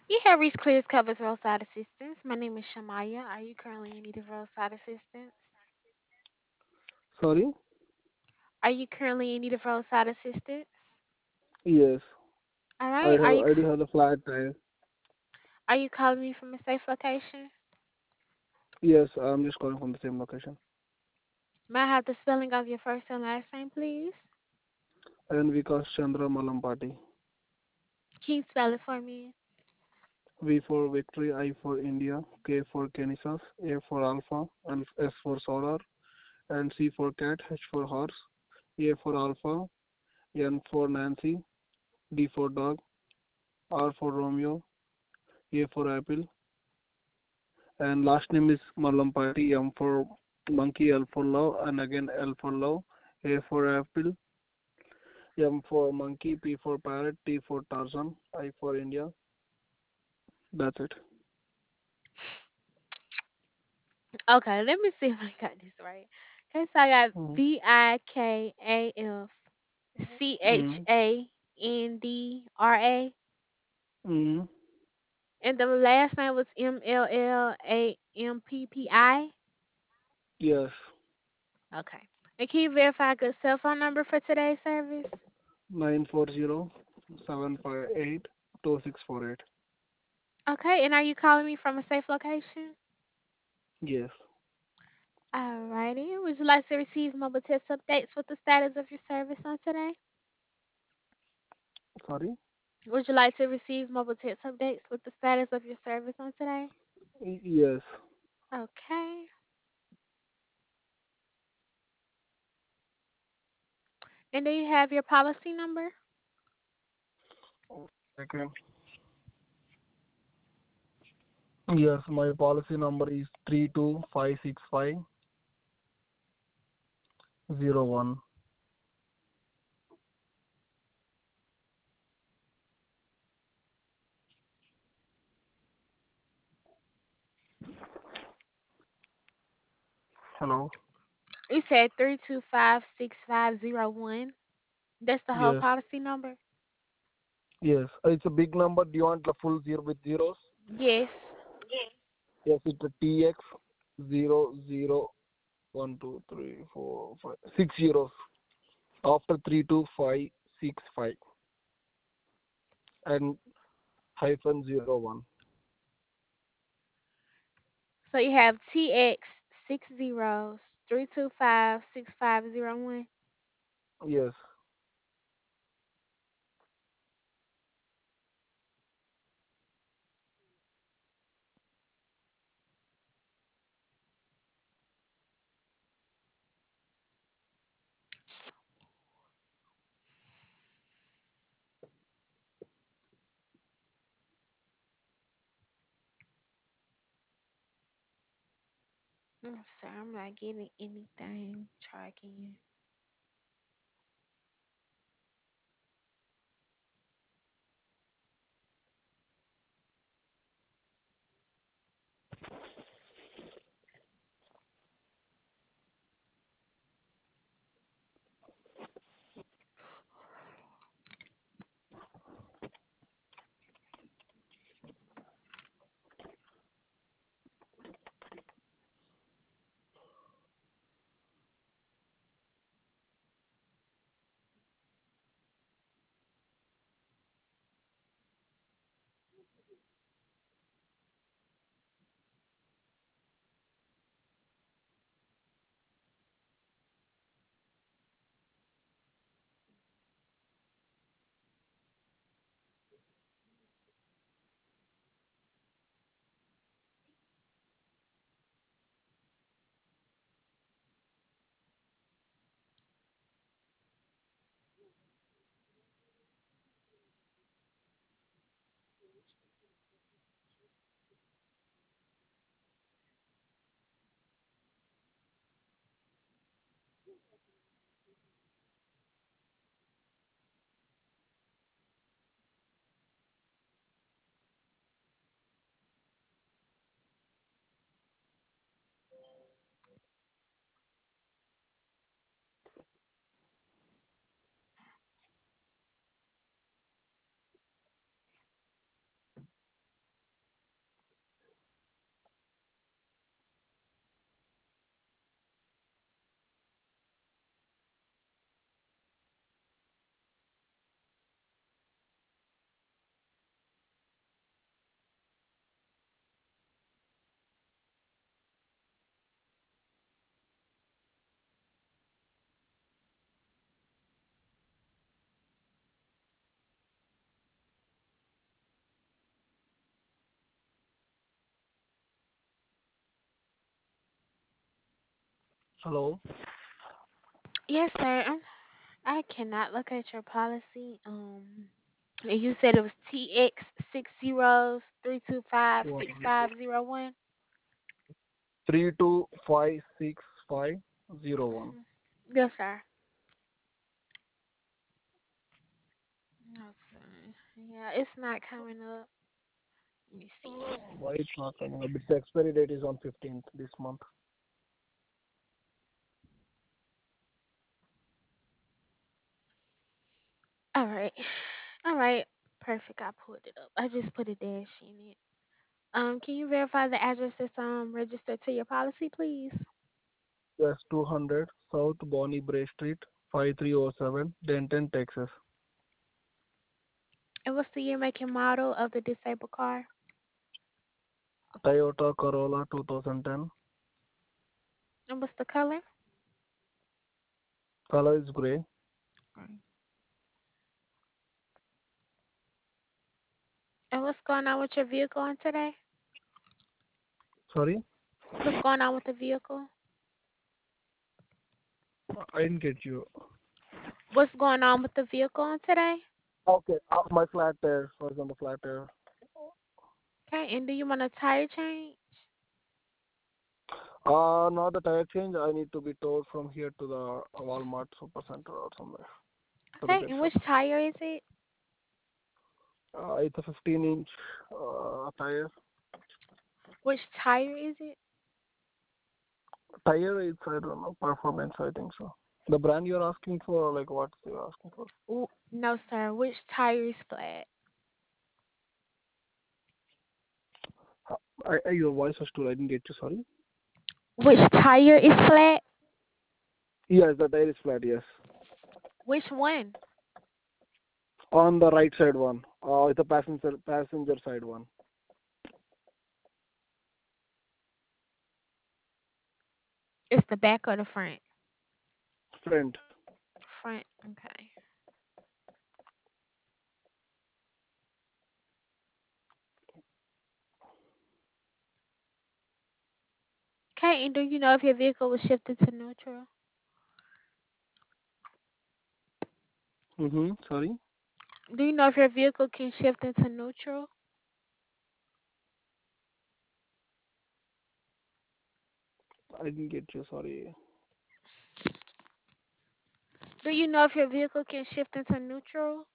You have reached Clears Covers Roadside Assistance. My name is Shamaya. Are you currently in need of roadside assistance? Sorry? Are you currently in need of roadside assistance? Yes. All I right. have I do have the flat tire. Are you calling me from a safe location? Yes, I'm just calling from the same location. May I have the spelling of your first and last name, please? And Vikas Chandra Malampati. Can you spell it for me? V for victory, I for India, K for Kansas, A for alpha, and S for solar, and C for cat, H for horse, A for alpha, N for Nancy, D for dog, R for Romeo, A for apple, and last name is Malampati, M for monkey, L for love, and again L for love, A for apple, M for monkey, P for parrot, T for Tarzan, I for India. That's it. Okay, let me see if I got this right. Okay, so I got Mm. Mm. VIKAFCHANDRA. Mm. And the last name was MLLAMPPI. Yes. Okay. And can you verify a good cell phone number for today's service? 940 758 2648. Okay, and are you calling me from a safe location? Yes. Alrighty. Would you like to receive mobile test updates with the status of your service on today? Sorry? Would you like to receive mobile test updates with the status of your service on today? Yes. Okay. And do you have your policy number? Okay. Yes, my policy number is 32565001. Hello? You said 3256501. That's the whole Yes. policy number? Yes. It's a big number. Do you want the full zero with zeros? Yes. Yes, it's a TX 00 1 2 3 4 5 6 zeros after 32565 and hyphen 01. So you have TX 60 3256501. Yes. I'm sorry, I'm not getting anything. Try again. Hello. Yes, sir. I cannot locate your policy. And you said it was TX 60 325 6501. 3256 501. Yes, sir. No, sir. Yeah, it's not coming up. Let me see. Why it's not coming up? The expiry date is on 15th this month. All right. All right. Perfect. I pulled it up. I just put a dash in it. Can you verify the address that's registered to your policy, please? Yes, 200 South Bonnie Bray Street, 5307, Denton, Texas. And what's the year, make, and model of the disabled car? Toyota Corolla 2010. And what's the color? Color is gray. Mm. And what's going on with your vehicle on today? Sorry, What's going on with the vehicle? I didn't get you. What's going on with the vehicle on today? Okay, my flat tire was on the flat tire. Okay, and do you want a tire change? Not the tire change. I need to be towed from here to the Walmart Supercenter or somewhere, to Okay, repair and shop. which tire is it? It's a 15-inch tire. Which tire is it? Tire is, I don't know, performance, I think so. The brand you're asking for, like what you're asking for? No, sir. Which tire is flat? Your voice was too. I didn't get you. Sorry. Which tire is flat? Yes, the tire is flat. Yes, Which one? on the right side one. It's a passenger side one. It's the back or the front? Front. Front. Okay. Okay, and do you know if your vehicle was shifted to neutral? Sorry. Do you know if your vehicle can shift into neutral? I didn't get you. Sorry. Do you know if your vehicle can shift into neutral?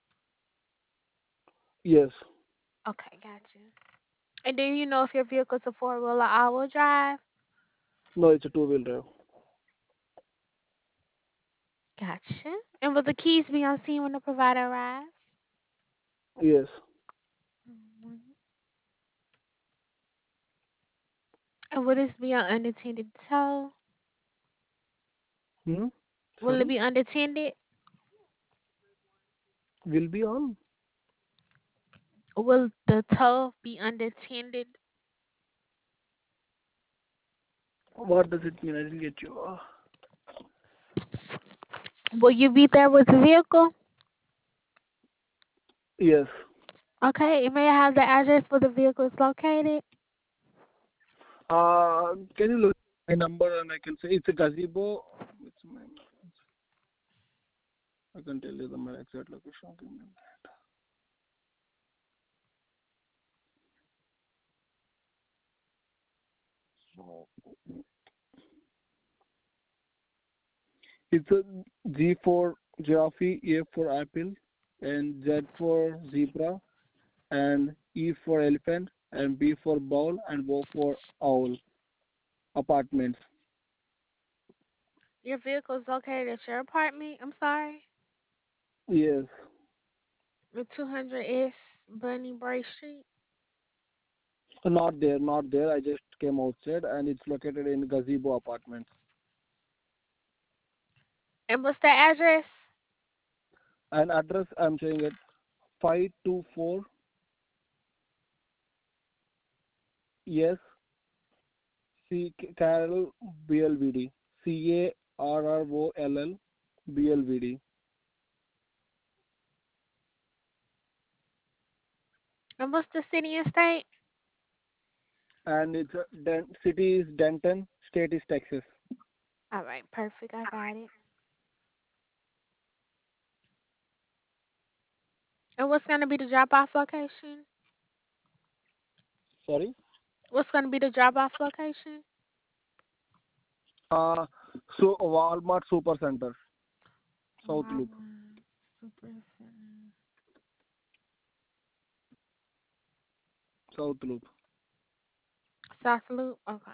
Yes. Okay, gotcha. And do you know if your vehicle's a four-wheel or all-wheel drive? No, it's a two-wheel drive. Gotcha. And will the keys be on scene when the provider arrives? Yes. Mhm. And will this be an unattended tow? Hmm. Will it Sorry. be unattended? Will be on. Will the tow be unattended? What does it mean? I didn't get you. Will you be there with the vehicle? Yes. Okay, and may I have the address where the vehicle is located? Can you look at my number and I can say it's a gazebo. It's my. I can tell you the my exact location. Give me a minute. It's a G for giraffe, A for apple, and Z for zebra, and E for elephant, and B for ball, and O for owl. Apartments. Your vehicle is located at your apartment. I'm sorry. Yes. The 200S Bunny Bray Street. Not there, not there. I just came outside, and it's located in gazebo apartments. And what's the address? And address I'm saying it 524 S C Carroll BLVD CARROLL BLVD. And what's the city and state? And city is Denton, state is Texas. All right, perfect. I got it. And what's gonna be the drop off location? Sorry. What's gonna be the drop off location? Uh, so Walmart Super Center, South Loop, Walmart Super Center. South Loop. South Loop. Okay.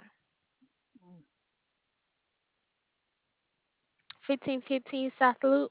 1515 South Loop.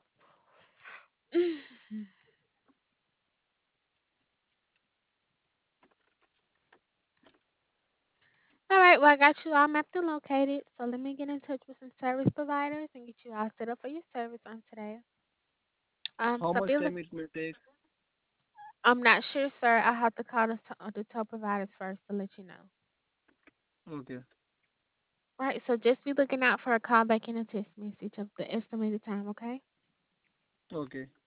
All right, well, I got you all mapped and located. So let me get in touch with some service providers and get you all set up for your service on today. How So much be look. time it may take? I'm not sure, sir. I have to call the tow providers first to let you know. Okay. Right, so just be looking out for a call back and a text message of the estimated time, okay? Okay.